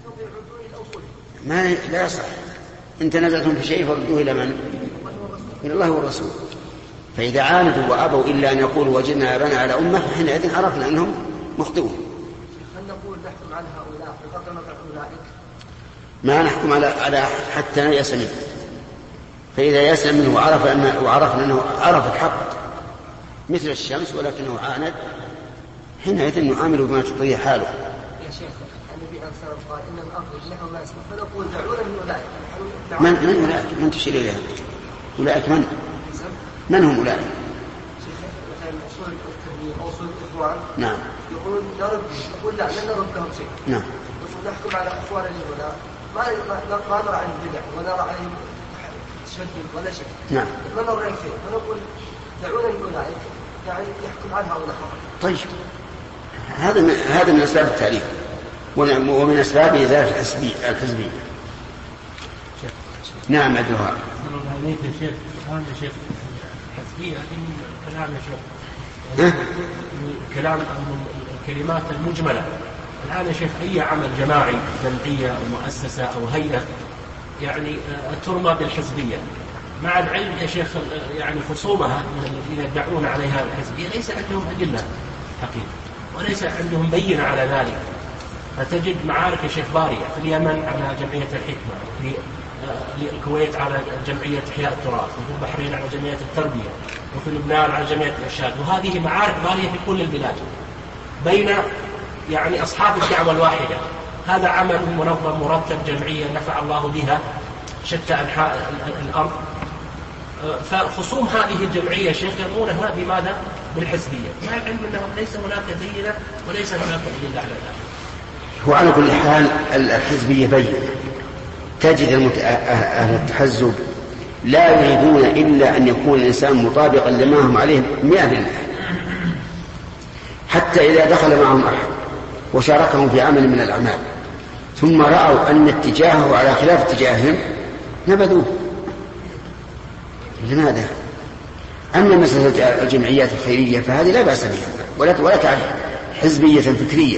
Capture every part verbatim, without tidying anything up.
ما لا يصح. إن تنازعتم في شيء فردوه إلى من؟ إلى الله والرسول. فإذا عاندوا وأبوا إلا أن يقولوا وجدنا آباءنا على أمة فحينئذ عرفنا أنهم مخطئون. هل نقول نحكم على هؤلاء بغض النظر عن أولئك؟ ما نحكم على على حتى يأس منه. فإذا يأس منه وعرف أن وعرفنا أنه عرف الحق مثل الشمس ولكنه عاند حينئذ نعامله بما تقتضيه حاله. يا شيخ النبي عليه الصلاة والسلام قال إن الأرض نحن ما يسمح فنقول دعونا من أولئك. من من أولئك؟ من تشير إليها؟ أولئك من؟ من هم أولئك؟ أصول التنبيه أو أصول الإخوان نعم يقولون نرد يقول لا لن نرد لهم شيء. نعم نحكم على أخوان الهدى ما ما نرى عنهم بدع ولا نرى عنهم تشدد ولا شيء. نعم ما نرى عنهم شيء فنقول دعونا من أولئك يعني يحكم عنها هؤلاء. طيب هذا من هذا من أسباب التعريف ومن أسباب إزالة الحزبية. نعم أدوها. عليك يا شيخ هذا شيخ الحزبية من كلام يا شيخ كلام الكلمات المجملة. الآن يا شيخ أي عمل جماعي جمعية أو مؤسسة أو هيئة يعني ترمى بالحزبية مع العلم يا شيخ يعني خصومها الذين يدعون عليها الحزبية ليس عندهم أدلة حقيقة وليس عندهم بينة على ذلك. فتجد معارك يا شيخ بارية في اليمن على جمعية الحكمة في الكويت على جمعية إحياء التراث وفي البحرين على جمعية التربية وفي لبنان على جمعية الإرشاد وهذه معارك بارية في كل البلاد بين يعني أصحاب الدعوة الواحدة. هذا عمل منظم مرتب جمعية نفع الله بها شتى أنحاء الأرض. فخصوم هذه الجمعية شيخ يرمونها بماذا؟ بالحزبية مع العلم أنه ليس هناك دليل وليس هناك دليل على ذلك. وعلى كل حال الحزبية بين تجد أهل التحزب لا يريدون إلا أن يكون الإنسان مطابقا لما هم عليه مئة بالمئة حتى إذا دخل معهم أحد وشاركهم في عمل من الأعمال ثم رأوا أن اتجاهه على خلاف اتجاههم نبذوه. لماذا؟ أما مسألة الجمعيات الخيرية فهذه لا بأس بها ولا ولا تعرف حزبية فكرية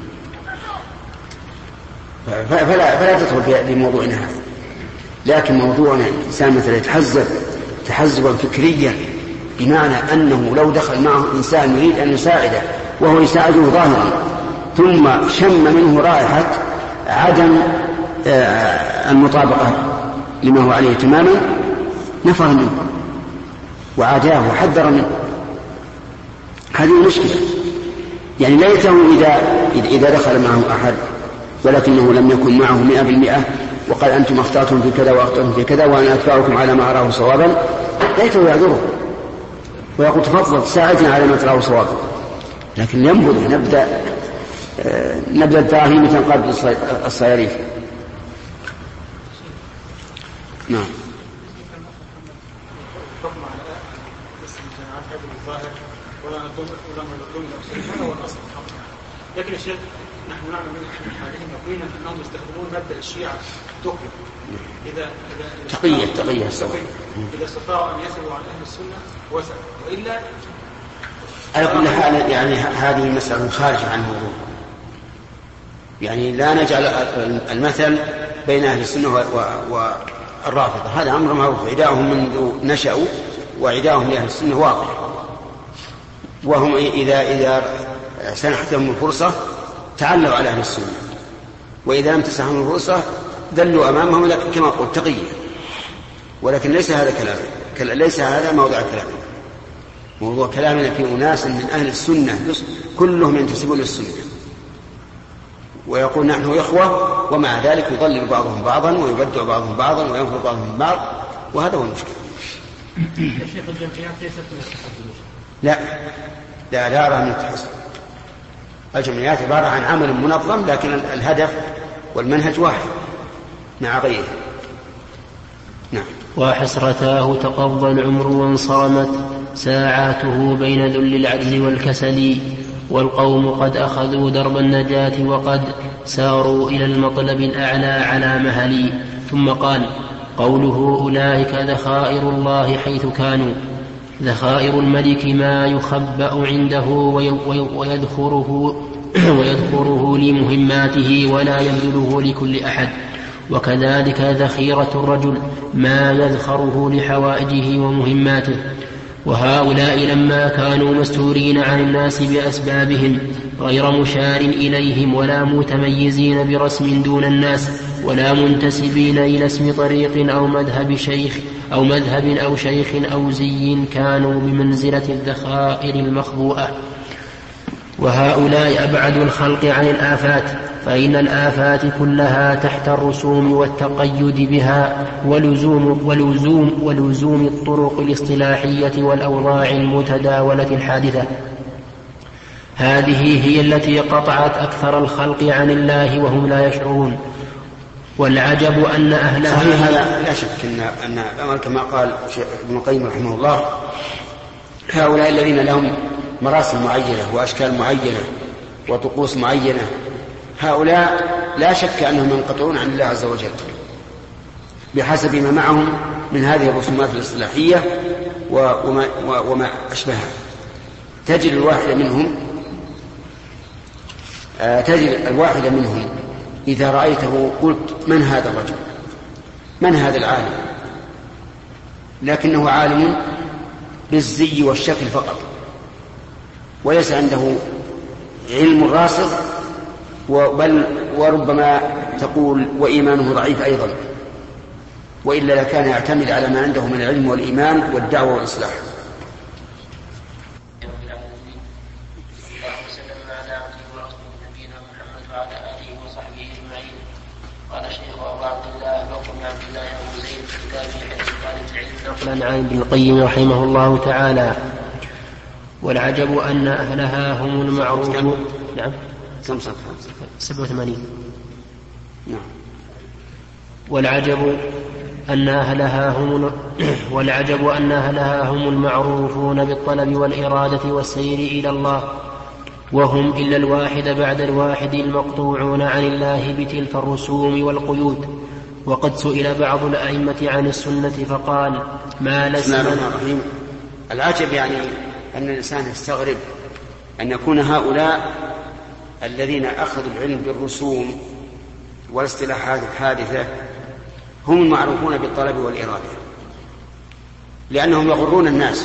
فلا فلا تدخل في موضوعنا هذا. لكن موضوعنا الإنسان مثلا يتحزب تحزبا فكريا بمعنى أنه لو دخل معه إنسان يريد أن يساعده وهو يساعده ظاهرا ثم شم منه رائحة عدم المطابقة لما هو عليه تماما نفر منه وعاداه وحذر منه. هذه مشكلة. يعني ليته إذا, إذا دخل معه أحد ولكنه لم يكن معه مئة بالمئة وقال أنتم أخطأتم في كذا وأخطأتم في كذا وأنا أتبعكم على ما أراه صوابا ليته يعذره ويقول تفضل ساعدنا على ما تراه صوابا. لكن ينبغي نبدأ آه نبدأ الدراهيم قبل الصياريف. نعم لكن يا شيخ نحن نعلم من حالهم يقينا أنهم يستخدمون مبدأ الشيعة تقي إذا إذا تقية تقية السواء إذا استطاعوا أن يسألوا عن أهل السنة وسأل وإلا على كل حال يعني هذه مسألة خارجة عن الموضوع. يعني لا نجعل المثل بين أهل السنة والرافضة هذا أمر معروف. عداؤهم منذ نشأوا وعداؤهم لأهل السنة واضح وهم إذا إذا سنحت لهم الفرصة تعلوا على أهل السنة وإذا لم تسنحهم الفرصة دلوا أمامهم لكن كما قلت تقية. ولكن ليس هذا كلام ليس هذا موضع كلام. موضوع كلامنا في أناس من أهل السنة كلهم ينتسبون للسنة ويقول نحن إخوة ومع ذلك يضلل بعضهم بعضا ويبدع بعضهم بعضا وينفر بعضهم بعض وهذا هو المشكلة. يا شيخ الجمعيات ليست من التحزب. لا لا لا أرى من التحزب. الجمعيات عبارة عن عمل منظم لكن الهدف والمنهج واحد مع غيره. نعم. وحسرتاه تقضى العمر وانصرمت ساعاته بين ذل العجز والكسل والقوم قد أخذوا درب النجاة وقد ساروا إلى المطلب الأعلى على مهلي. ثم قال قوله أولئك ذخائر الله حيث كانوا ذخائر الملك ما يخبأ عنده ويذخره ويذكره لمهماته ولا يبذله لكل أحد. وكذلك ذخيرة الرجل ما يذخره لحوائجه ومهماته. وهؤلاء لما كانوا مستورين عن الناس بأسبابهم غير مشار إليهم ولا متميزين برسم دون الناس ولا منتسبين إلى اسم طريق أو مذهب شيخ أو مذهب أو شيخ أو زي كانوا بمنزلة الذخائر المخبوءة. وهؤلاء أبعد الخلق عن الآفات، فإن الآفات كلها تحت الرسوم والتقيد بها ولزوم, ولزوم, ولزوم الطرق الاصطلاحية والأوضاع المتداولة الحادثة. هذه هي التي قطعت أكثر الخلق عن الله وهم لا يشعرون. والعجب أن أهلها صحيح هذا لا شك أن, أن كما قال ابن القيم رحمه الله هؤلاء الذين لهم مراسم معينة وأشكال معينة وطقوس معينة هؤلاء لا شك أنهم ينقطعون عن الله عز وجل بحسب ما معهم من هذه الرسومات الإصلاحية وما, وما أشبهها. تجد الواحد منهم تجد الواحد منهم إذا رأيته قلت من هذا الرجل، من هذا العالم، لكنه عالم بالزي والشكل فقط وليس عنده علم راسخ، بل وربما تقول وإيمانه ضعيف أيضا، وإلا لكان يعتمد على ما عنده من العلم والإيمان والدعوة والإصلاح. نقلا عن ابن القيم رحمه الله تعالى: والعجب أن أهلها هم المعروفون. نعم سبعة وثمانين. نعم. والعجب أن أهلها هم والعجب أن أهلها هم المعروفون بالطلب والإرادة والسير إلى الله، وهم إلا الواحد بعد الواحد المقطوعون عن الله بتلك الرسوم والقيود. وقد سئل بعض الأئمة عن السنة فقال: ما لسنا. العجب يعني أن الإنسان يستغرب أن يكون هؤلاء الذين أخذوا العلم بالرسوم والاصطلاحات الحادثة هم المعروفون بالطلب والإرادة، لأنهم يغرون الناس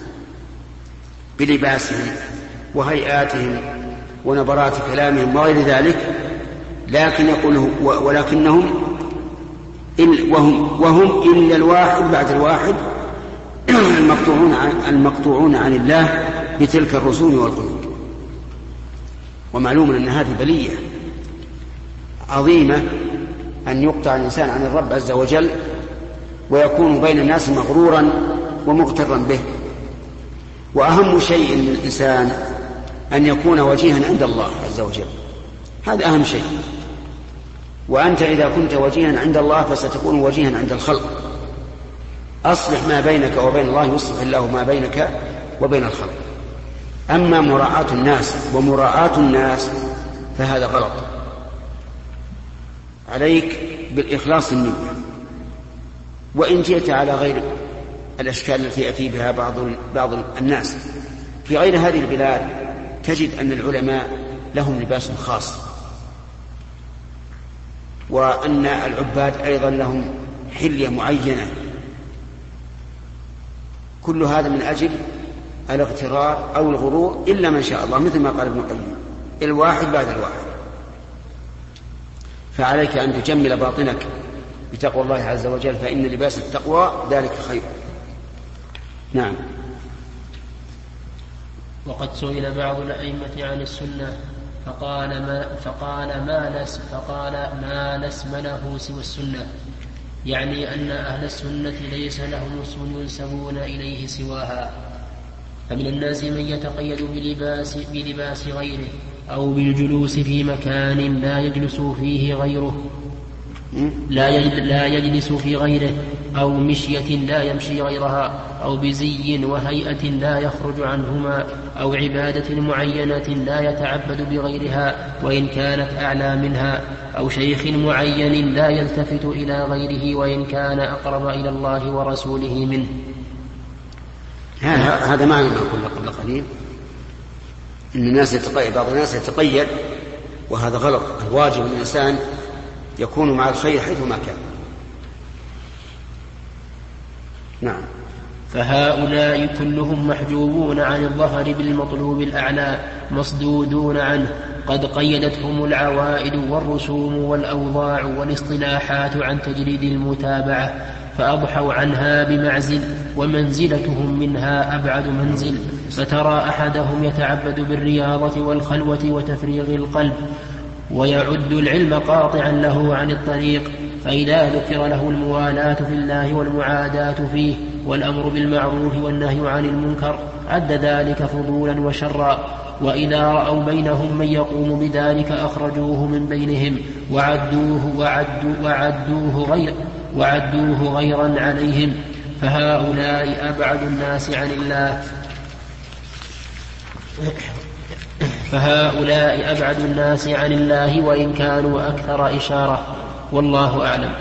بلباسهم وهيئاتهم ونبرات كلامهم وغير ذلك، لكن يقول ولكنهم وهم, وهم إلا الواحد بعد الواحد المقطوعون عن, المقطوعون عن الله بتلك الرسوم والقيود. ومعلوم أن هذه بلية عظيمة أن يقطع الإنسان عن الرب عز وجل ويكون بين الناس مغرورا ومغترا به. وأهم شيء للإنسان أن يكون وجيها عند الله عز وجل، هذا أهم شيء. وأنت إذا كنت وجيها عند الله فستكون وجيها عند الخلق. أصلح ما بينك وبين الله يصلح الله ما بينك وبين الخلق. أما مراعاة الناس ومراعاة الناس فهذا غلط. عليك بالإخلاص النية، وإن جئت على غير الأشكال التي يأتي بها بعض بعض الناس في غير هذه البلاد تجد أن العلماء لهم لباس خاص، وأن العباد أيضا لهم حلية معينة. كل هذا من أجل الاغترار أو الغرور، إلا من شاء الله، مثل ما قال ابن القيم: الواحد بعد الواحد. فعليك أن تجمل باطنك بتقوى الله عز وجل، فإن لباس التقوى ذلك خير. نعم. وقد سئل بعض الأئمة عن السنة فقال ما فقال ما لس فقال ما لسم له سوى السنة، يعني أن أهل السنة ليس لهم اسم ينسبون إليه سواها. فمن الناس من يتقيد بلباس, بلباس غيره أو بالجلوس في مكان لا يجلس فيه غيره لا يجلس في غيره، أو مشية لا يمشي غيرها، أو بزي وهيئة لا يخرج عنهما، أو عبادة معينة لا يتعبد بغيرها وإن كانت أعلى منها، أو شيخ معين لا يلتفت إلى غيره وإن كان أقرب إلى الله ورسوله منه. هذا معنى ما قلنا قبل قليل، إن الناس يتقيد بعض الناس يتقيد، وهذا غلط. الواجب الإنسان يكون مع الخير حيثما كان. نعم. فهؤلاء كلهم محجوبون عن الظهر بالمطلوب الأعلى مصدودون عنه، قد قيدتهم العوائد والرسوم والأوضاع والاصطلاحات عن تجريد المتابعة، فأضحوا عنها بمعزل، ومنزلتهم منها أبعد منزل. فترى أحدهم يتعبد بالرياضة والخلوة وتفريغ القلب، ويعد العلم قاطعا له عن الطريق، فإذا ذكر له الموالاة في الله والمعاداة فيه والأمر بالمعروف والنهي عن المنكر عد ذلك فضولا وشرا، وإذا رأوا بينهم من يقوم بذلك أخرجوه من بينهم وعدوه, وعدوا وعدوه, غير وعدوه غيرا عليهم. فهؤلاء أبعد الناس عن الله فهؤلاء أبعد الناس عن الله وإن كانوا أكثر إشارة، والله أعلم.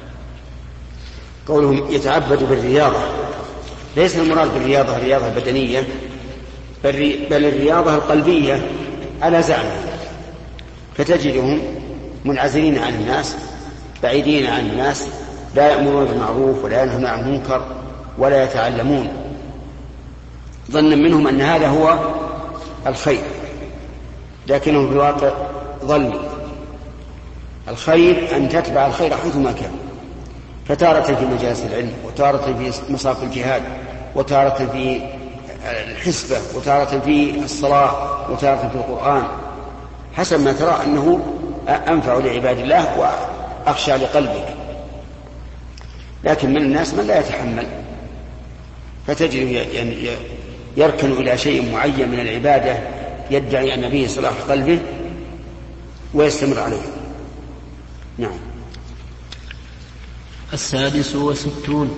قولهم يتعبد بالرياضة، ليس المراد بالرياضة الرياضة البدنية، بل الرياضة القلبية على زعمه، فتجدهم منعزلين عن الناس بعيدين عن الناس، لا يأمرون بالمعروف ولا ينهون عن المنكر ولا يتعلمون، ظنا منهم أن هذا هو الخير، لكنهم في الواقع ضلوا. الخير أن تتبع الخير حيثما كان، فتارة في مجالس العلم، وتارة في مصاف الجهاد، وتارة في الحسبة، وتارة في الصلاة، وتارة في القرآن، حسب ما ترى أنه أنفع لعباد الله وأخشى لقلبك. لكن من الناس من لا يتحمل، فتجد يركن إلى شيء معين من العبادة يدعي أن به صلاح قلبه ويستمر عليه. نعم. السادس والستون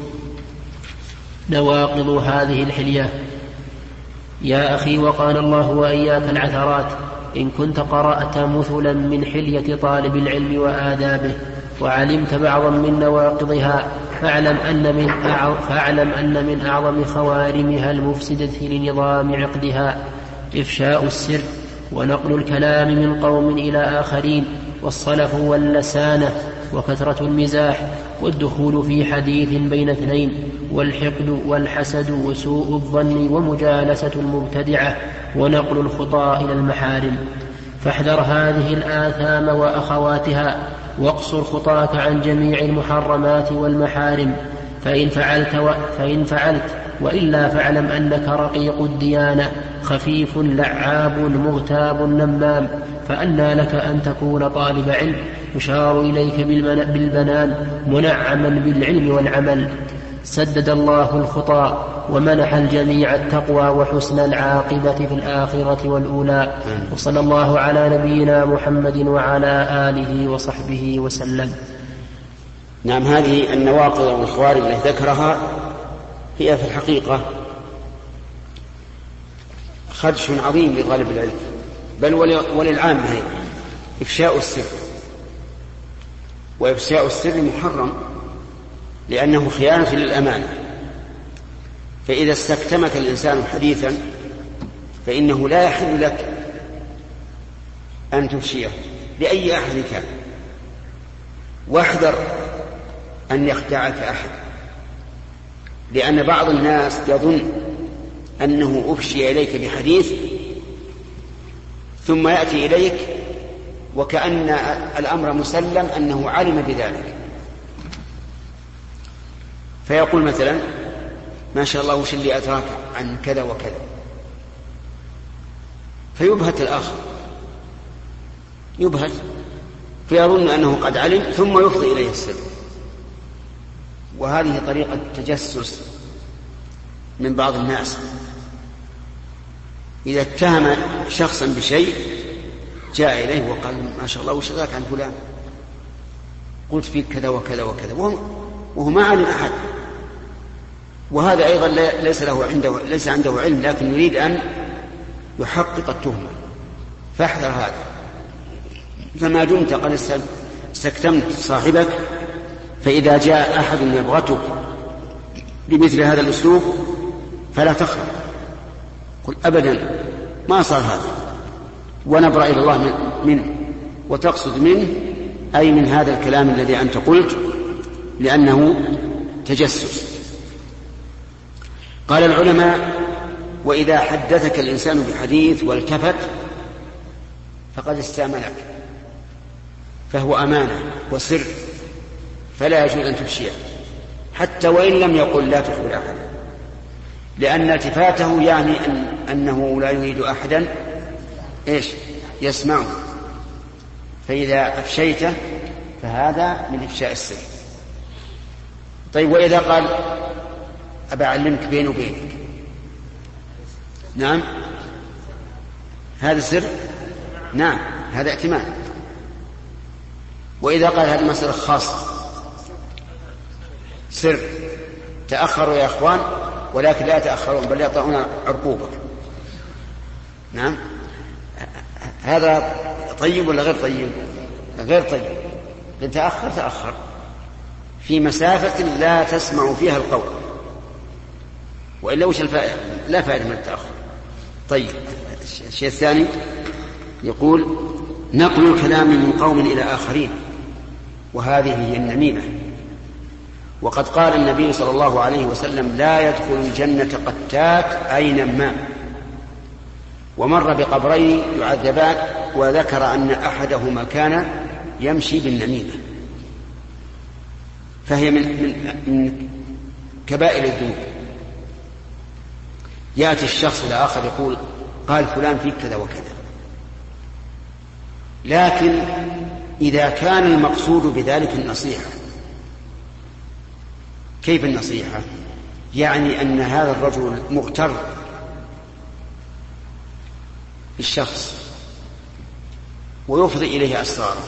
نواقض هذه الحلية. يا أخي، وقال الله وإياك العثرات، إن كنت قرأت مثلا من حلية طالب العلم وآدابه وعلمت بعضا من نواقضها فاعلم أن من أعظم, فاعلم أن من أعظم خوارمها المفسدة لنظام عقدها إفشاء السر ونقل الكلام من قوم إلى آخرين، والصلف واللسانة وكثرة المزاح والدخول في حديث بين اثنين، والحقد والحسد وسوء الظن ومجالسة المبتدعة ونقل الخطى إلى المحارم. فاحذر هذه الآثام وأخواتها، واقصر خطاك عن جميع المحرمات والمحارم، فإن فعلت, و... فإن فعلت وإلا فاعلم أنك رقيق الديانة خفيف لعاب مغتاب نمام، فأنى لك أن تكون طالب علم يشار إليك بالبنان منعما بالعلم والعمل. سدد الله الخطى ومنح الجميع التقوى وحسن العاقبة في الآخرة والأولى، وصلى الله على نبينا محمد وعلى آله وصحبه وسلم. نعم. هذه النواقض والخوارج التي ذكرها هي في الحقيقة خدش عظيم لطالب العلم بل وللعامة. إفشاء السر، وإفشاء السر محرم لأنه خيانة للأمانة، فإذا استكتمك الإنسان حديثا فإنه لا يحل لك أن تفشيه لأي أحد كان، واحذر أن يخدعك أحد، لأن بعض الناس يظن أنه أفشي إليك بحديث ثم يأتي إليك وكأن الأمر مسلم أنه علم بذلك، فيقول مثلا ما شاء الله وش اللي أدراك عن كذا وكذا، فيبهت الآخر يبهت فيظن أنه قد علم ثم يفضي إليه السر. وهذه طريقة تجسس من بعض الناس، إذا اتهم شخصا بشيء جاء إليه وقال ما شاء الله وش ذاك عن فلان، قلت فيك كذا وكذا وكذا، وهو ما علم أحد، وهذا أيضا ليس له عنده ليس عنده علم، لكن يريد أن يحقق التهمة. فاحذر هذا، فما دمت قد استكتمت صاحبك، فإذا جاء أحد يبغتك بمثل هذا الأسلوب فلا تخرج، قل أبدا ما صار هذا، ونبرأ إلى الله منه. وتقصد منه أي من هذا الكلام الذي أنت قلت، لأنه تجسس. قال العلماء: وإذا حدثك الإنسان بحديث والتفت فقد استأمنك، فهو أمانة وسر، فلا يجوز أن تفشيه حتى وإن لم يقل لا تخبر أحدا، لأن التفاته يعني أن أنه لا يريد أحدا إيش يسمعه، فإذا أفشيته فهذا من إفشاء السر. طيب، وإذا قال أبا أعلمك بيني وبينك، نعم هذا سر، نعم هذا ائتمان. وإذا قال هذه مسألة خاصة سر، تأخروا يا أخوان، ولكن لا يتأخرون بل يطعون عرقوبة، نعم هذا طيب ولا غير طيب؟ غير طيب. إن تأخر تأخر في مسافة لا تسمع فيها القول، وإلا وش الفائدة؟ لا فائدة من التأخر. طيب، الشيء الثاني يقول: نقل الكلام من قوم إلى آخرين، وهذه هي النميمة. وقد قال النبي صلى الله عليه وسلم: لا يدخل الجنة قتات أينما. ومر بقبرين يعذبان، وذكر أن أحدهما كان يمشي بالنميمة، فهي من, من, من كبائر الذنوب. يأتي الشخص الآخر يقول: قال فلان فيك كذا وكذا، لكن إذا كان المقصود بذلك النصيحة. كيف النصيحة؟ يعني أن هذا الرجل مغتر بالشخص ويفضي إليه أسراره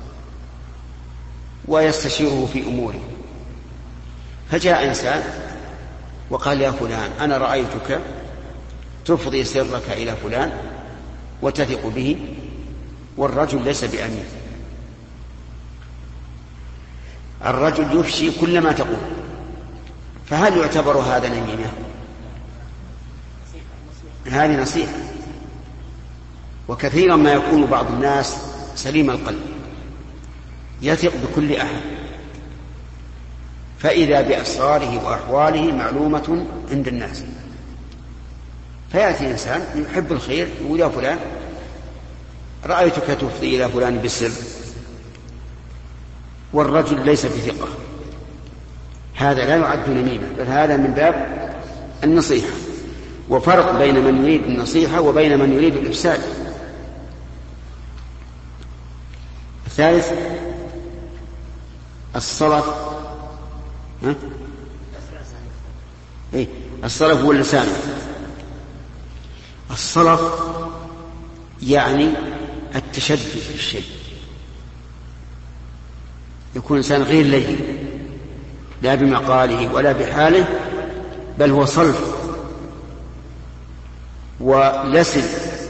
ويستشيره في أموره، فجاء إنسان وقال: يا فلان أنا رأيتك تفضي سرك إلى فلان وتثق به، والرجل ليس بأمين. الرجل يفشي كل ما تقول، فهل يعتبر هذا نميمة؟ هذه نصيحة. وكثيرا ما يكون بعض الناس سليم القلب يثق بكل أحد، فإذا بأسراره وأحواله معلومة عند الناس، فيأتي إنسان يحب الخير يقول: يا فلان رأيتك تفضي إلى فلان بالسر، والرجل ليس بثقة، هذا لا يعد نميمة، بل هذا من باب النصيحة. وفرق بين من يريد النصيحة وبين من يريد الإفساد. الثالث الصلف. ها؟ إيه؟ الصلف هو اللسان. الصلف يعني التشدد في الشيء، يكون إنسان غير لين، لا بمقاله ولا بحاله، بل هو صلف ولسن،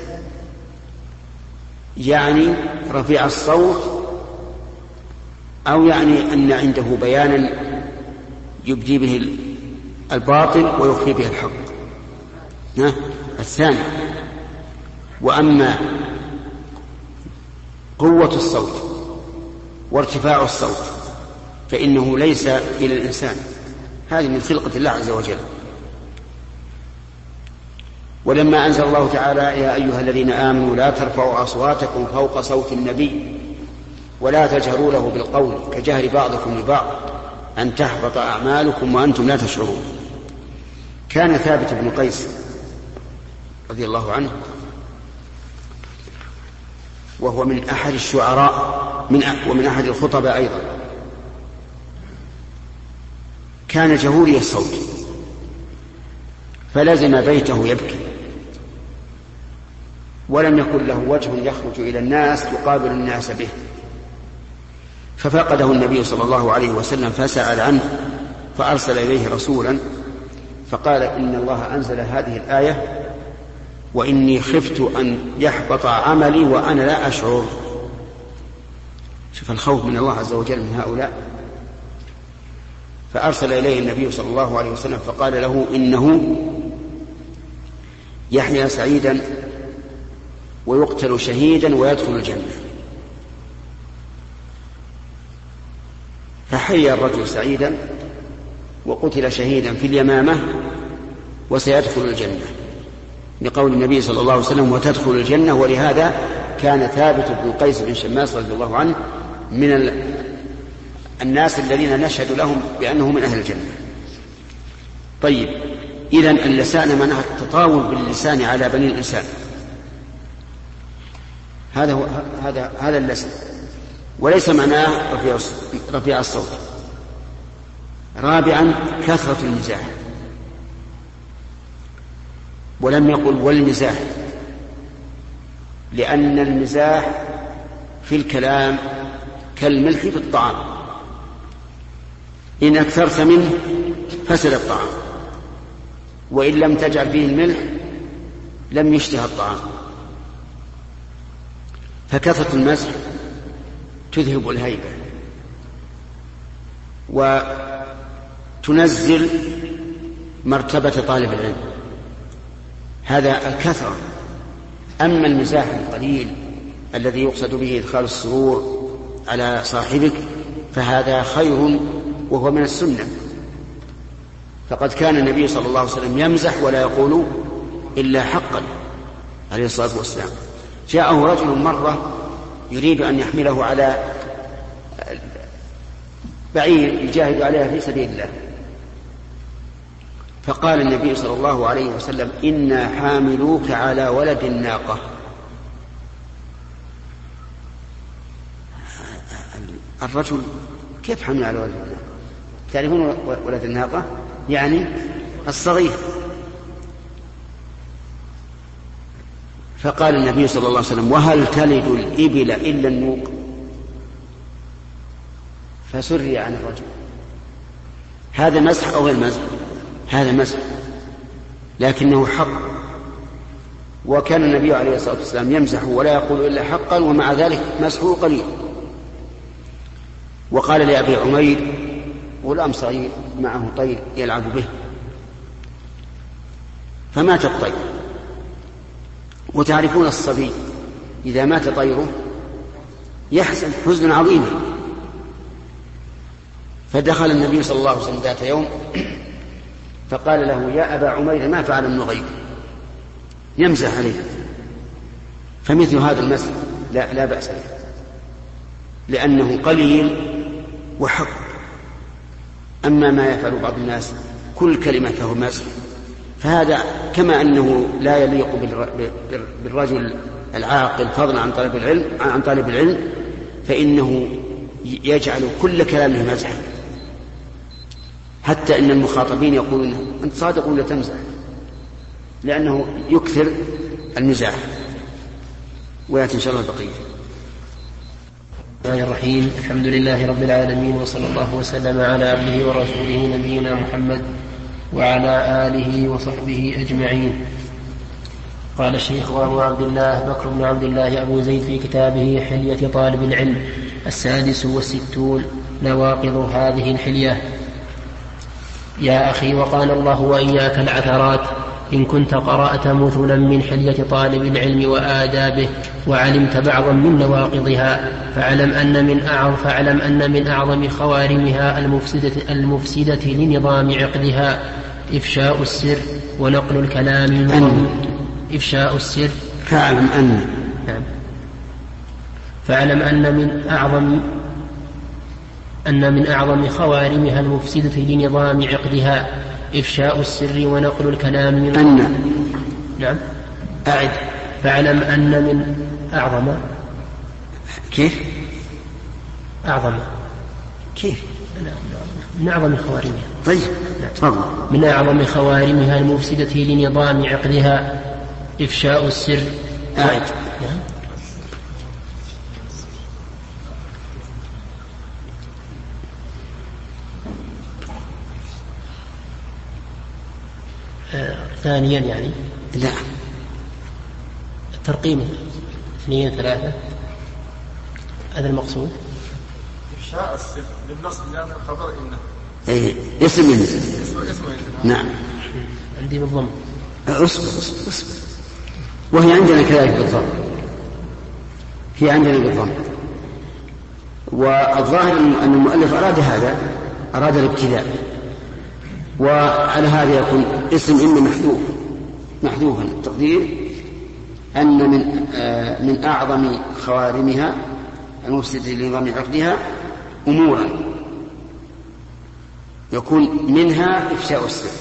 يعني رفيع الصوت، أو يعني أن عنده بيانا يبدي به الباطل ويخفي به الحق. الثاني. وأما قوة الصوت وارتفاع الصوت فإنه ليس إلى الإنسان، هذه من خلقة الله عز وجل. ولما أنزل الله تعالى: يا أيها الذين آمنوا لا ترفعوا أصواتكم فوق صوت النبي ولا تجهروا له بالقول كجهر بعضكم لبعض أن تحبط أعمالكم وأنتم لا تشعرون. كان ثابت بن قيس رضي الله عنه، وهو من أحد الشعراء من ومن أحد الخطباء أيضا، كان جهوري الصوت، فلزم بيته يبكي، ولم يكن له وجه يخرج إلى الناس يقابل الناس به، ففقده النبي صلى الله عليه وسلم فسأل عنه، فأرسل إليه رسولا فقال: إن الله أنزل هذه الآية وإني خفت أن يحبط عملي وأنا لا أشعر. شوف الخوف من الله عز وجل من هؤلاء. فأرسل إليه النبي صلى الله عليه وسلم فقال له: إنه يحيى سعيدا ويقتل شهيدا ويدخل الجنة. فحي الرجل سعيدا وقتل شهيدا في اليمامة وسيدخل الجنة، لقول النبي صلى الله عليه وسلم وتدخل الجنة. ولهذا كان ثابت بن قيس بن شماس رضي الله عنه من الناس الذين نشهد لهم بأنه من أهل الجنة. طيب، إذن اللسان معناها التطاول باللسان على بني الإنسان، هذا هو هذا هذا اللسان، وليس معناه رفيع رفيع الصوت. رابعا كثرة المزاح، ولم يقل والمزاح، لأن المزاح في الكلام كالملح في الطعام، إن أكثرت منه فسد الطعام، وإن لم تجعل فيه الملح لم يشتهى الطعام. فكثرة المزح تذهب الهيبة وتنزل مرتبة طالب العلم، هذا الكثرة. أما المزاح القليل الذي يقصد به إدخال السرور على صاحبك فهذا خير وهو من السنة. فقد كان النبي صلى الله عليه وسلم يمزح ولا يقول إلا حقا عليه الصلاة والسلام. جاءه رجل مرة يريد أن يحمله على بعير يجاهد عليها في سبيل الله، فقال النبي صلى الله عليه وسلم إنا حاملوك على ولد الناقة. الرجل كيف حمل على ولد الناقة؟ تعرفون ولد الناقة يعني الصغير. فقال النبي صلى الله عليه وسلم وهل تلد الإبل إلا النوق؟ فسري عن الرجل. هذا مسح أو غير مسح؟ هذا مسح، لكنه حق. وكان النبي عليه الصلاة والسلام يمزح ولا يقول إلا حقا، ومع ذلك مسحه قليل. وقال لأبي عمير غلام صغير معه طير يلعب به فمات الطير. وتعرفون الصبي إذا مات طيره يحزن حزنا عظيما. فدخل النبي صلى الله عليه وسلم ذات يوم فقال له يا أبا عمير ما فعل ابن غيب، يمزح عليه. فمثل هذا المسح لا, لا بأس به، لأنه قليل وحق. أما ما يفعل بعض الناس كل كلمة له مسح، فهذا كما أنه لا يليق بالرجل العاقل فضلا عن طالب العلم عن طالب العلم فإنه يجعل كل كلامه مزحا، حتى إن المخاطبين يقولون أنت صادق ولا تمزح، لأنه يكثر المزاح. ويأتي إن شاء الله البقية. بسم الله الرحيم. الحمد لله رب العالمين، وصلى الله وسلم على عبده ورسوله نبينا محمد وعلى آله وصحبه أجمعين. قال الشيخ أبو عبد الله بكر بن عبد الله أبو زيد في كتابه حلية طالب العلم السادس والستون نواقض هذه الحلية. يا أخي وقال الله وإياك العثرات، إن كنت قرأت مثلا من حلية طالب العلم وآدابه وعلمت بعضا من نواقضها فاعلم أن من أعظم, فاعلم أن من أعظم خوارمها المفسدة, المفسدة لنظام عقدها إفشاء السر ونقل الكلام من إفشاء السر فاعلم أن نعم. فاعلم أن من أعظم أن من أعظم خوارمها المفسدة لنظام عقدها إفشاء السر ونقل الكلام من أن نعم أعد. فاعلم أن من أعظم كيف أعظم كيف من أعظم خوارمها. طيب تفضل. من أعظم خوارمها المفسدة لنظام عقدها إفشاء السر. أعد. نعم. آه، ثانيا يعني لا الترقيم اثنين ثلاثة هذا المقصود. إفشاء السر بالنصب لأن الخبر إنه أي اسم من نعم عندي بالضم. أصبر أصبر أصبر وهي عندنا كذلك بالضبط. هي عندنا بالضم. والظاهر أن المؤلف أراد هذا، أراد الابتداء، وعلى هذا يكون اسم إن محذوف محذوفا التقدير أن من آه من أعظم خوارمها المفسدة لنظام عقدها أمورا يكون منها إفشاء السر،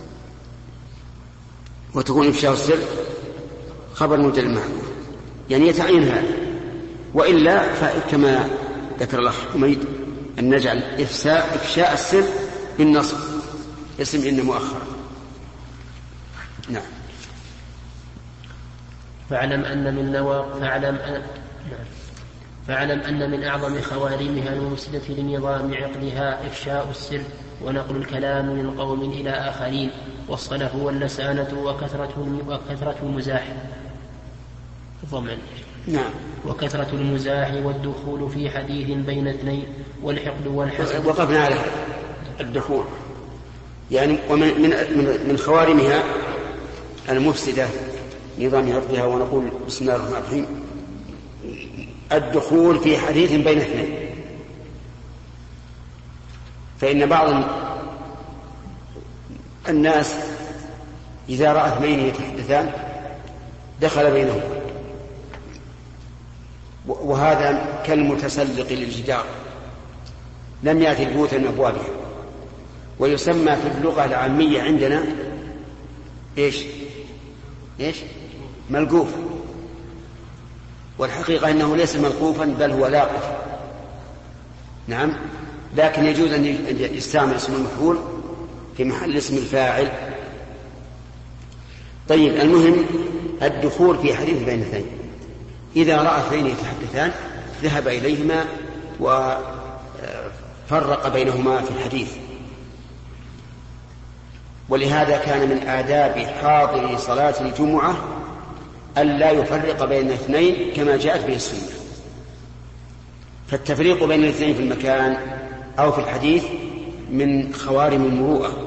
وتكون إفشاء السر خبر مبتدأ محذوف، يعني يتعين هذا. وإلا فكما ذكر الأخ حميد أن نجعل إفشاء إفشاء السر بالنصب اسم إن مؤخر. نعم. فاعلم أن من نوا فاعلم أن... نعم. فاعلم أن من أعظم خوارمها المفسدة لنظام عقدها إفشاء السر ونقل الكلام من قوم إلى آخرين، والصلف واللسانة وكثرة وكثرة المزاح. ضمن. نعم. وكثرة المزاح والدخول في حديث بين اثنين والحقد والحسد. وقفنا على الدخول، يعني ومن من من خوارمها المفسدة نظام عقدها، ونقول بسم الله الرحمن الرحيم الدخول في حديث بين اثنين. فإن بعض الناس إذا رأى اثنين يتحدثان دخل بينهما، وهذا كالمتسلق للجدار لم يأتي البيوت من أبوابها، ويسمى في اللغة العامية عندنا إيش إيش ملقوف، والحقيقة أنه ليس ملقوفا بل هو لاقف. نعم، لكن يجوز أن يستعمل اسم المفعول في محل اسم الفاعل. طيب، المهم الدخول في حديث بين اثنين، إذا رأى اثنين يتحدثان ذهب إليهما وفرق بينهما في الحديث. ولهذا كان من آداب حاضر صلاة الجمعة ألا يفرق بين اثنين كما جاءت به السنة. فالتفريق بين الاثنين في المكان أو في الحديث من خوارم المروءة.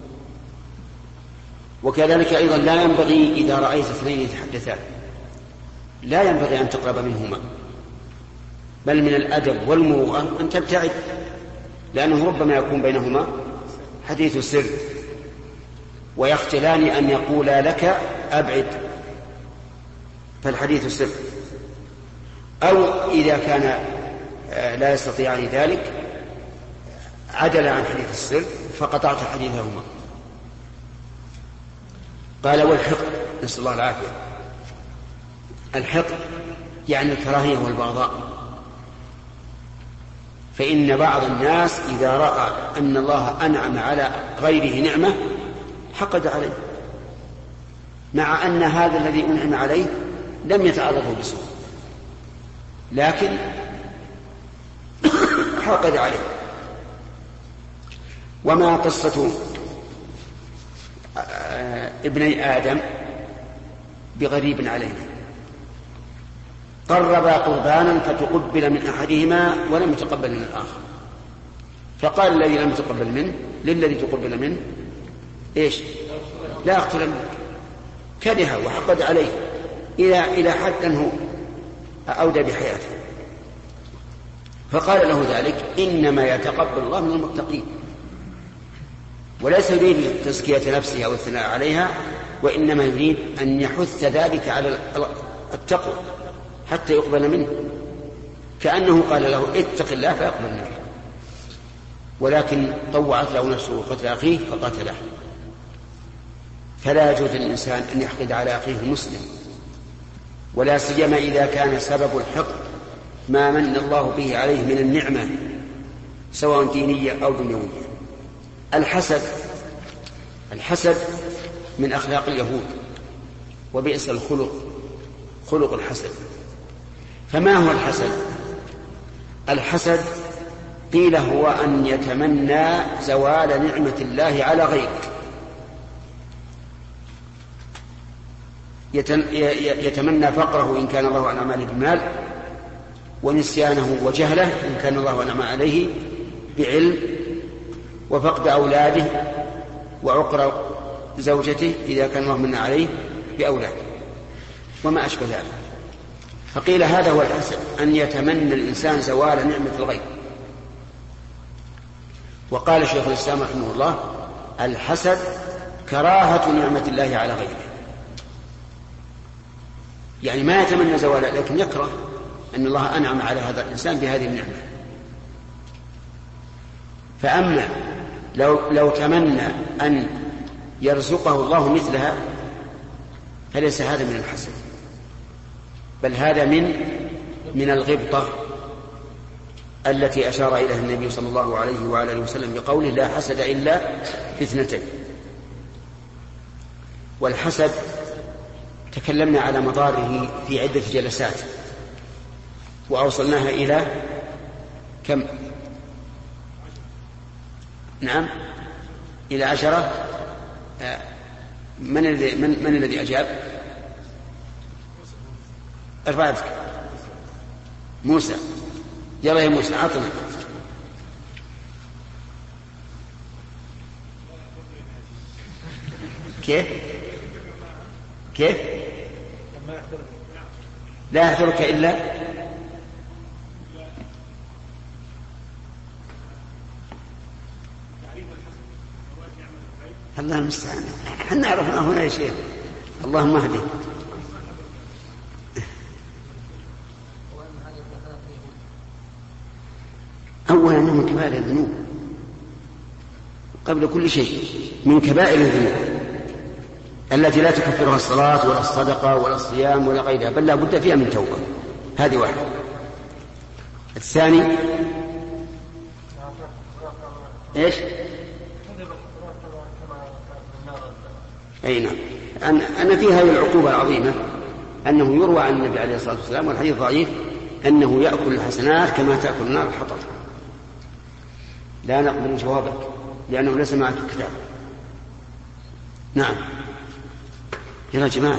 وكذلك أيضا لا ينبغي إذا رأيت اثنين يتحدثان لا ينبغي أن تقرب منهما، بل من الأدب والمروءة أن تبتعد، لأنه ربما يكون بينهما حديث سر ويختلان أن يقولا لك أبعد، فالحديث سر. أو إذا كان لا يستطيعان ذلك عدل عن حديث السر فقطعت حديثهما. قال والحقد، نسأل الله العافية. الحقد يعني الكراهية والبغضاء. فإن بعض الناس إذا رأى أن الله أنعم على غيره نعمة حقد عليه، مع أن هذا الذي أنعم عليه لم يتعرضه بسوء، لكن حقد عليه. وما قصة ابني آدم بغريب علينا، قربا قربانا فتقبل من أحدهما ولم يتقبل من الآخر، فقال الذي لم يتقبل منه للذي تقبل منه إيش؟ لا أقتلنك. كره وحقد عليه إلى إلى حد أنه أودى بحياته، فقال له ذلك إنما يتقبل الله من المتقين، وليس يريد تزكية نفسه أو الثناء عليها، وإنما يريد أن يحث ذلك على التقوى حتى يقبل منه، كأنه قال له اتق الله فيقبل منه، ولكن طوعت له نفسه قتل أخيه فقتله. فلا يجوز للإنسان أن يحقد على أخيه المسلم، ولا سيما إذا كان سبب الحقد ما من الله به عليه من النعمة سواء دينية أو دنيوية. الحسد الحسد من أخلاق اليهود، وبئس الخلق خلق الحسد. فما هو الحسد؟ الحسد قيل هو أن يتمنى زوال نعمة الله على غيرك، يتمنى فقره إن كان الله أنعم عليه بالمال، ونسيانه وجهله إن كان الله أنعم عليه بعلم، وفقد أولاده وعقر زوجته إذا كان الله من عليه بأولاده، وما أشبه ذلك. فقيل هذا هو الحسد، أن يتمنى الإنسان زوال نعمة الغير. وقال شيخ الإسلام رحمه الله: الحسد كراهة نعمة الله على غيره، يعني ما يتمنى زوالها لكن يكره أن الله أنعم على هذا الإنسان بهذه النعمة. فأما لو, لو تمنى أن يرزقه الله مثلها فليس هذا من الحسد، بل هذا من من الغبطة التي أشار إليها النبي صلى الله عليه وعلى آله وسلم بقوله: لا حسد إلا في اثنتين. والحسد تكلمنا على مضاره في عدة جلسات وأوصلناها إلى كم؟ نعم، إلى عشرة. من الذي من, من الذي أجاب؟ ارفع يدك. موسى، يلا يا موسى عطنا. كيف كيف لا يحضرك إلا الله المستعان. احنا عرفنا هنا يا شيخ. اللهم اهدنا. أولا أنه من كبائر الذنوب قبل كل شيء، من كبائر الذنوب التي لا تكفرها الصلاة ولا الصدقة ولا الصيام ولا غيرها، بل لا بد فيها من توبة. هذه واحدة. الثاني إيش؟ أي نعم، أن, أن في هذه العقوبة العظيمة أنه يروى عن النبي عليه الصلاة والسلام، والحديث ضعيف، أنه يأكل الحسنات كما تأكل النار الحطب. لا نقبل جوابك لأنه ليس معك الكتاب. نعم يا جماعة،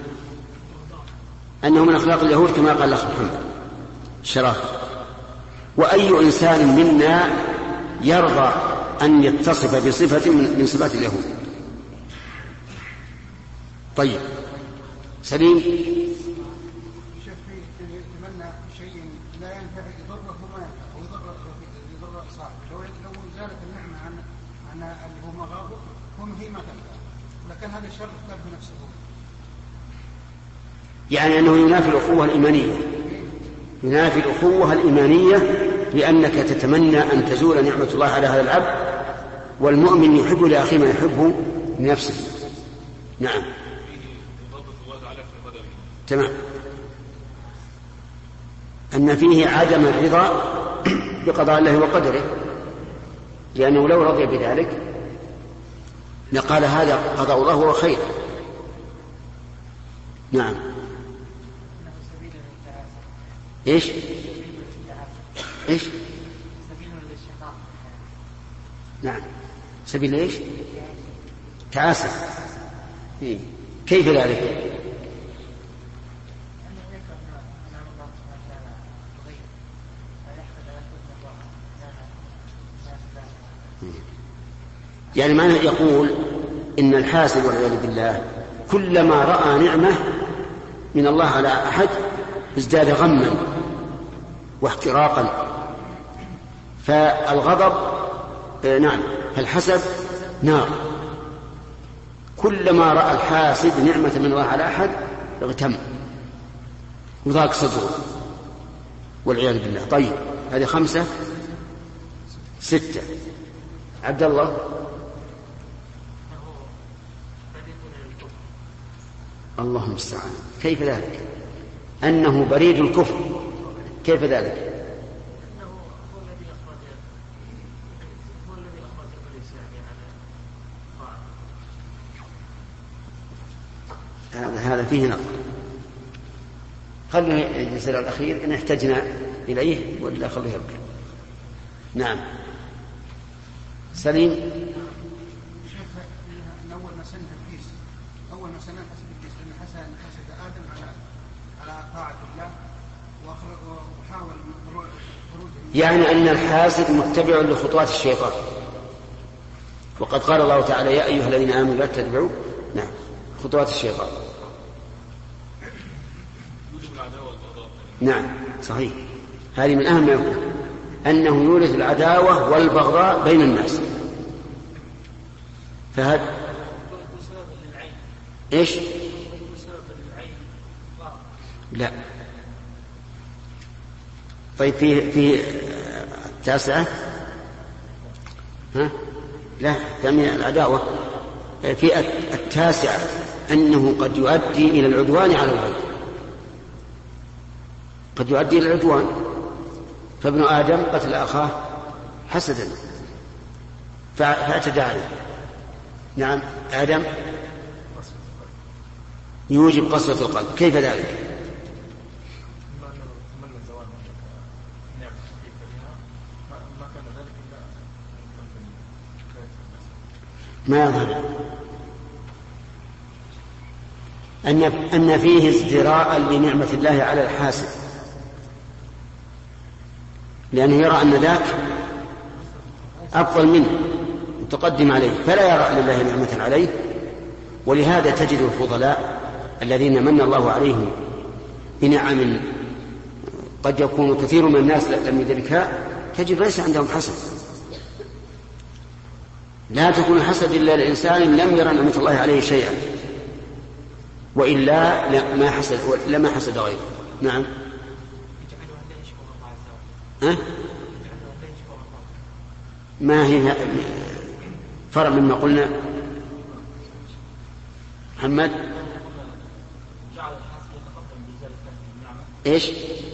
أنه من أخلاق اليهود كما قال الأخ محمد الشرافي. وأي إنسان منا يرضى أن يتصف بصفة من صفات اليهود؟ طيب سليم. يتمنى شيء لا ينفع يضره وما ينفع ويضر يضر صاحبه. لو لو زالت النعمة عن عن اللي هو مغاضب هم هي ما تنفع، لكن هذا الشر اختار بنفسه. يعني أنه ينافي الأخوة الإيمانية، ينافي الأخوة الإيمانية لأنك تتمنى أن تزول نعمة الله على هذا العبد، والمؤمن يحب لأخيه ما يحبه لنفسه. نعم تمام. أن فيه عدم الرضا بقضاء الله وقدره، لأنه لو رضي بذلك لقال هذا قضاء الله وهو خير. نعم إيش إيش نعم سبيل إيش تعاسة. إيه؟ كيف ذلك؟ يعني معنى يقول إن الحاسد والعياذ بالله كلما رأى نعمة من الله على أحد ازداد غما واحتراقا. فالغضب نعم، فالحسد نار. كلما رأى الحاسد نعمة من الله على أحد اغتم وضاق صدره والعياذ بالله. طيب هذه خمسة. ستة. عبد الله. اللهم المستعان. كيف ذلك؟ أنه بريد الكفر. كيف ذلك؟ هذا فيه نظر. خلنا الجزء الأخير إن احتجنا إليه ولا خليه يبقى. نعم سليم. شيخ أول ما سن إبليس أول ما سن حسد إبليس لأن حسد حسد آدم على على طاعة الله وحاول خروج. يعني أن الحاسد متبع لخطوات الشيطان، وقد قال الله تعالى: يا أيها الذين آمنوا لا تتبعوا نعم خطوات الشيطان. يوجب العداوة والبغضاء نعم صحيح، هذه من أهم ما يكون، أنه يورث العداوة والبغضاء بين الناس. فهذا إيش؟ لا. طيب في في التاسعة ها؟ لا ثانية العداوة. في التاسعة أنه قد يؤدي إلى العدوان على الغير، قد يؤدي إلى العدوان. فابن آدم قتل أخاه حسدا فاعتدى عليه. نعم آدم يوجب قسوة القلب. كيف ذلك؟ ما يظهر أن أن فيه ازدراء لنعمة الله على الحاسد، لأنه يرى أن ذاك أفضل منه متقدم عليه، فلا يرى لله نعمة عليه. ولهذا تجد الفضلاء الذين من الله عليهم بنعم قد يكون كثير من الناس لم يدركها، تجد ليس عندهم حسد. لا تكون حسد إلا لإنسان لم يرى نعمة الله عليه شيئا، وإلا ما حسد لما حسد غيره. نعم. أه؟ ما هي فرع مما قلنا محمد؟ إيش؟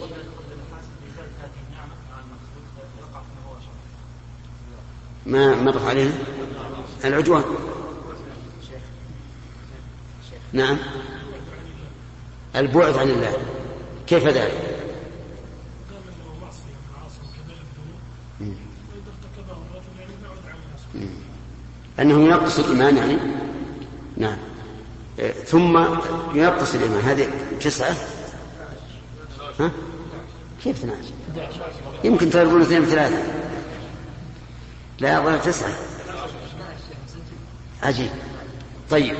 ما مر علينا العدوان. نعم البعد عن الله. كيف ذلك؟ أنه ينقص الإيمان يعني. نعم. ثم ينقص الإيمان. هذه تسعة. ها؟ كيف اثنان؟ يمكن تقولون اثنين بثلاثة. لا أظن تسعة. عجيب. طيب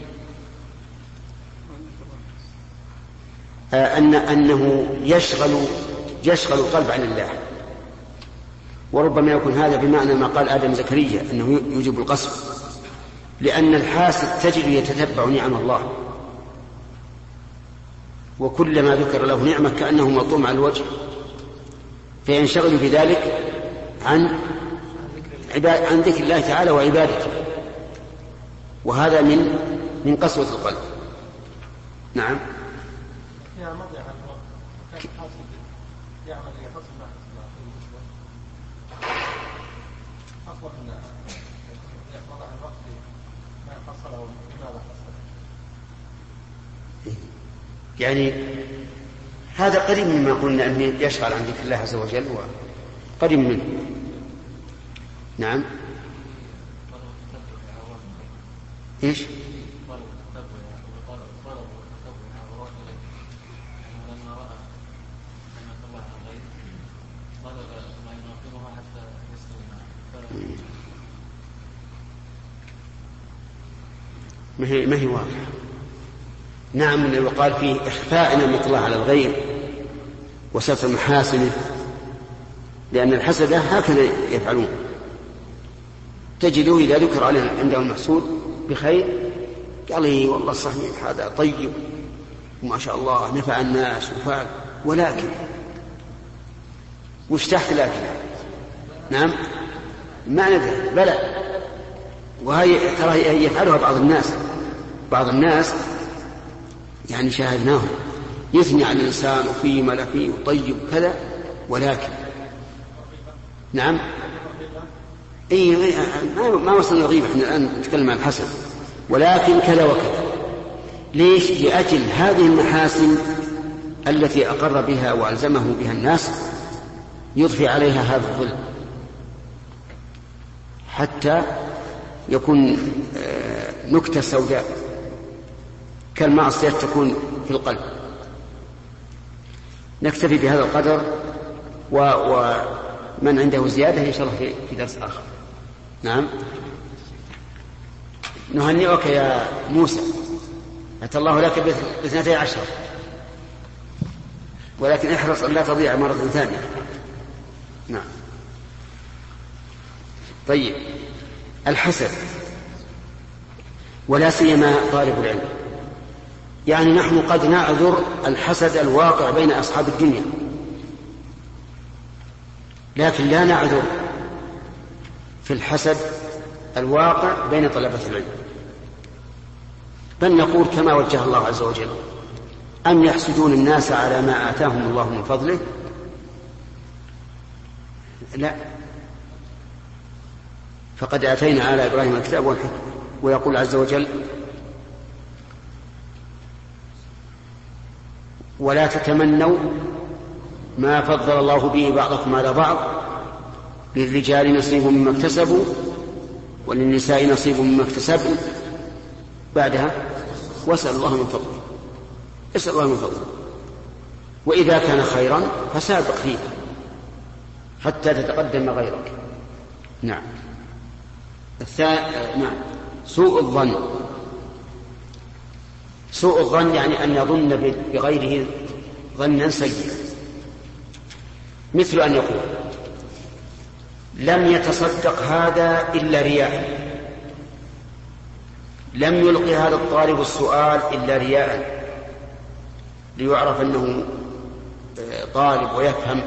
أن أنه يشغل يشغل القلب عن الله، وربما يكون هذا بمعنى ما قال آدم زكريا أنه يوجب القسوة، لأن الحاسد تجد يتتبع نعم الله، وكلما ذكر له نعمة كأنه ملطوم على الوجه، فينشغل بذلك عن عن ذكر الله تعالى وعبادته، وهذا من من قسوة القلب. نعم. يعني هذا قريب مما قلنا أنه يشغل عن ذكر الله عز وجل، وقريب منه. نعم. إيش؟ ما هي ما هي واضحة. نعم اللي وقال فيه إخفاء نعمة الله على الغير وستر محاسنه، لأن الحسدة هكذا يفعلون. تجده إذا ذكر عليه عنده المحسود بخير قال لي والله صحيح هذا طيب وما شاء الله نفع الناس وفعل، ولكن وش تحت لكن؟ نعم ما ندري. بلى، وهي ترى يفعلها بعض الناس. بعض الناس يعني شاهدناهم يثني على الإنسان وفيه ما فيه وطيب كذا، ولكن نعم إيه ما وصلنا الغيبة، احنا الآن نتكلم عن الحسن، ولكن كذا وكذا. ليش؟ لأجل هذه المحاسن التي أقر بها وألزمه بها الناس يضفي عليها هذا الظلم حتى يكون نكتة سوداء كالمعصية تكون في القلب. نكتفي بهذا القدر، ومن عنده زيادة إن شاء الله في درس آخر. نعم. نهنئك يا موسى، أتى الله لك باثنتي عشر. ولكن احرص أن لا تضيع مرة ثانية. نعم. طيب، الحسد ولا سيما طالب العلم، يعني نحن قد نعذر الحسد الواقع بين أصحاب الدنيا، لكن لا نعذر في الحسد الواقع بين طلبة العلم، بل نقول كما وجه الله عز وجل: أم يحسدون الناس على ما آتاهم الله من فضله؟ لا، فقد آتينا آل إبراهيم الكتاب والحكمة. ويقول عز وجل: ولا تتمنوا ما فضل الله به بعضكم على بعض، للرجال نصيب مما اكتسبوا وللنساء نصيب مما اكتسبوا، بعدها واسأل الله من فضله، اسأل الله من فضله، وإذا كان خيرا فسابق فيه حتى تتقدم غيرك. نعم. الثاني، نعم، سوء الظن. سوء الظن يعني أن يظن بغيره ظنا سيئا، مثل أن يقول: لم يتصدق هذا إلا رياء، لم يلقي هذا الطالب السؤال إلا رياء، ليعرف أنه طالب ويفهم.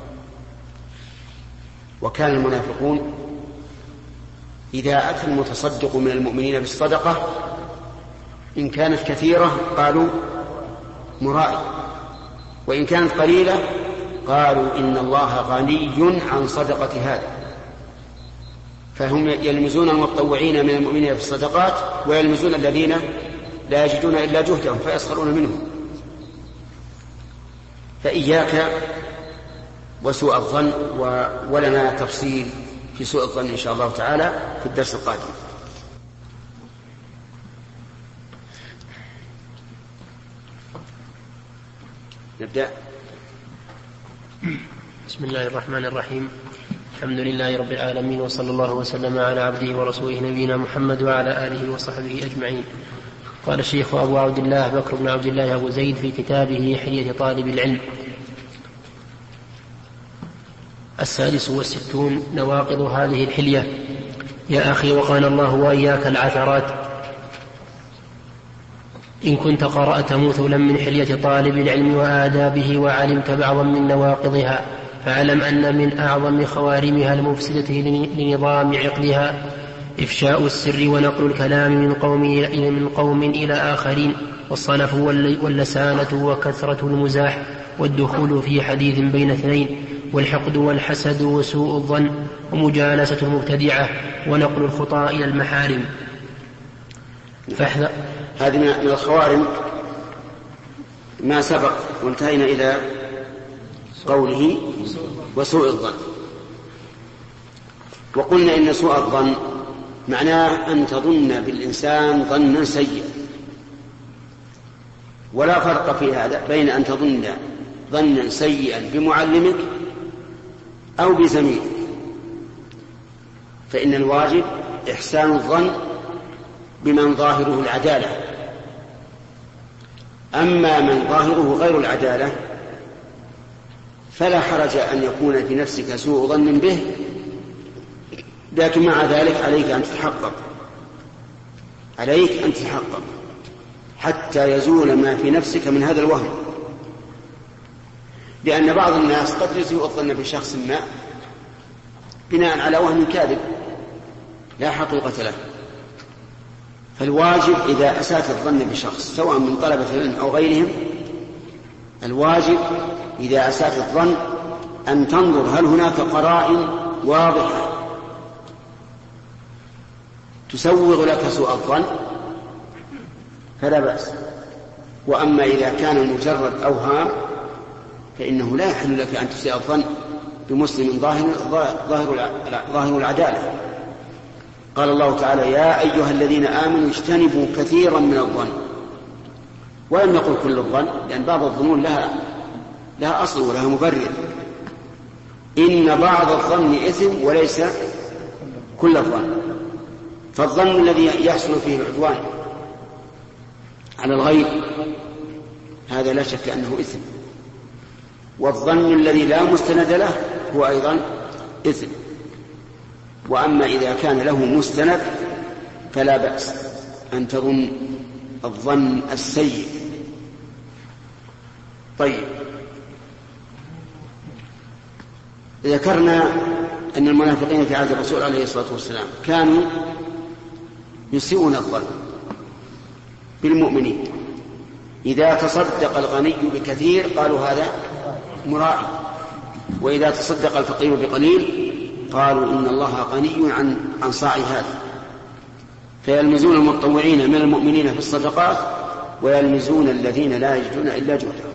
وكان المنافقون إذا أتى المتصدق من المؤمنين بالصدقة إن كانت كثيرة قالوا مرائي، وإن كانت قليلة قالوا إن الله غني عن صدقة هذا. فهم يلمزون المتطوعين من المؤمنين بالصدقات ويلمزون الذين لا يجدون إلا جهدهم فيسخرون منهم. فإياك وسوء الظن، ولنا تفصيل في سوء الظن إن شاء الله تعالى في الدرس القادم. نبدأ. بسم الله الرحمن الرحيم. الحمد لله رب العالمين، وصلى الله وسلم على عبده ورسوله نبينا محمد وعلى آله وصحبه أجمعين. قال الشيخ أبو عبد الله بكر بن عبد الله أبو زيد في كتابه حلية طالب العلم: السادس والستون: نواقض هذه الحلية. يا أخي، وقال الله وإياك العثرات. إن كنت قرأت مثلا من حلية طالب العلم وآدابه وعلمت بعضا من نواقضها، فاعلم أن من أعظم خوارمها المفسدة لنظام عقلها إفشاء السر ونقل الكلام من قوم من قوم إلى آخرين، والصلف واللسانة وكثرة المزاح والدخول في حديث بين اثنين، والحقد والحسد وسوء الظن ومجالسة المبتدعة ونقل الخطأ إلى المحارم. فاحذر. هذه من الخوارم ما سبق، وانتهينا إلى قوله وسوء الظن. وقلنا إن سوء الظن معناه أن تظن بالإنسان ظنا سيئا، ولا فرق في هذا بين أن تظن ظنا سيئا بمعلمك أو بزميلك، فإن الواجب إحسان الظن بمن ظاهره العدالة. أما من ظاهره غير العدالة فلا حرج أن يكون في نفسك سوء ظن به، لكن مع ذلك عليك أن تتحقق عليك أن تتحقق حتى يزول ما في نفسك من هذا الوهم، لأن بعض الناس قد يسيء الظن بشخص ما بناء على وهم كاذب لا حقيقة له. فالواجب إذا أسأت الظن بشخص سواء من طلبة العلم أو غيرهم، الواجب إذا أسأت الظن أن تنظر هل هناك قرائن واضحة تسوغ لك سوء الظن فلا بأس. وأما إذا كان مجرد أوهام فإنه لا يحل لك أن تسيء الظن بمسلم ظاهر, ظاهر, ظاهر العدالة. قال الله تعالى: يا أيها الذين آمنوا اجتنبوا كثيرا من الظن. ولم يقل كل الظن، لأن بعض الظنون لها, لها أصل ولها مبرر. إن بعض الظن إثم وليس كل الظن. فالظن الذي يحصل فيه العدوان على الغير هذا لا شك أنه إثم، والظن الذي لا مستند له هو أيضا إثم. وأما إذا كان له مستند فلا بأس أن تظن الظن السيء. طيب، ذكرنا أن المنافقين في عهد الرسول عليه الصلاة والسلام كانوا يسيئون الظن بالمؤمنين. إذا تصدق الغني بكثير قالوا هذا مرائي، وإذا تصدق الفقير بقليل قالوا إن الله غني عن عن صاع هذا، فيلمزون المتطوعين من المؤمنين في الصدقات ويلمزون الذين لا يجدون إلا جهدهم.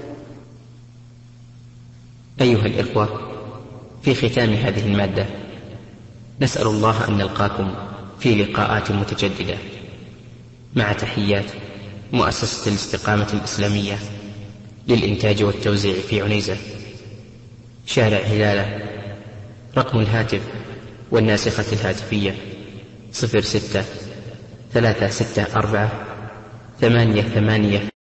أيها الإخوة، في ختام هذه المادة نسأل الله أن نلقاكم في لقاءات متجددة، مع تحيات مؤسسة الاستقامة الإسلامية للإنتاج والتوزيع في عنيزة، شارع هلالة. رقم الهاتف والناسخة الهاتفية صفر ستة ثلاثة ستة أربعة ثمانية ثمانية